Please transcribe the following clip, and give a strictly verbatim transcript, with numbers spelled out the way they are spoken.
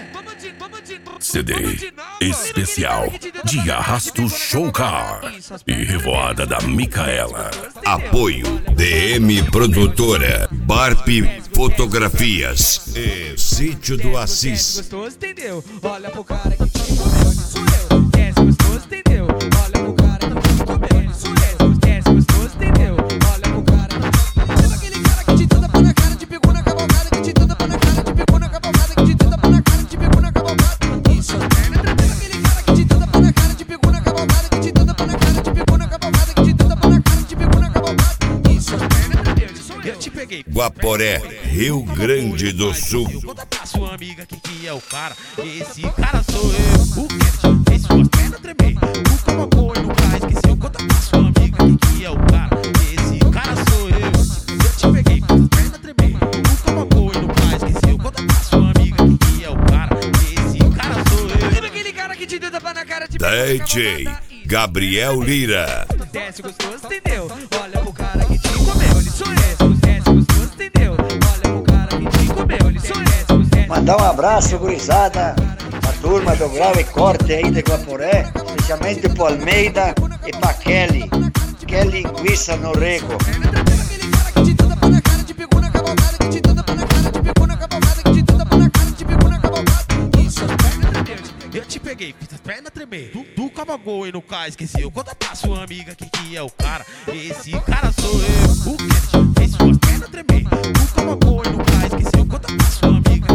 C D especial de Arrasto Showcar e Revoada da Micaela. Apoio D M Produtora, Barp Fotografias e Sítio do Assis. Gostoso, entendeu? Olha pro cara que te comeu, sou eu. Desce gostoso, entendeu? Olha pro cara que te comeu, sou eu. Desce gostoso, entendeu? Olha pro cara que te aquele cara que te tenta pôr na cara, te pegou na cavalgada, que te tenta pôr na cara, te pegou na cavalgada, que te tenta pôr na cara, te pegou na cavalgada. Isso é perna tremenda. Aquele cara que te tenta pôr na cara, te pegou na cavalgada, que te tenta pôr na cara, te pegou na cavalgada, que te tenta pôr na cara, te pegou na cavalgada. Isso é perna tremenda. Sou eu. Eu te peguei. Guaporé, Rio Grande do Sul. Conta pra sua amiga que que é o cara. Esse cara sou eu. O que fez sua perna tremer? O cama e no cais esqueceu. Conta pra sua amiga que que é o cara. Esse cara sou eu. Eu te peguei, fez a perna tremer. O cama e no cais esqueceu. Conta pra sua amiga que que é o cara. Esse cara sou eu. Lembra aquele cara que te deu tapa na cara, te pegou D na J cavalgada? Gabriel Lira. Desce gostoso, entendeu? Olha pro cara que te comeu, ele sou eu. Desce gostoso, entendeu? Olha pro cara que te comeu, ele sou eu. Mandar um abraço, gurizada, a turma do Grau e Corte aí de Guaporé, especialmente pro Almeida e pra Kelly, que é linguiça no rego. Aquele cara que te tenta pôr na cara, te pegou na cavalgada, que te tenta pôr na cara, te pegou na cavalgada, que te tenta pôr na cara, te pegou na cavalgada. Isso é perna tremenda. Eu te peguei, fiz as pernas tremer. Tu, tu cavagou e no cais esqueceu. Conta pra sua amiga que que é o cara. Esse cara sou eu. O que fez sua perna tremer? Tu cavagou e no cais esqueceu. Conta pra sua amiga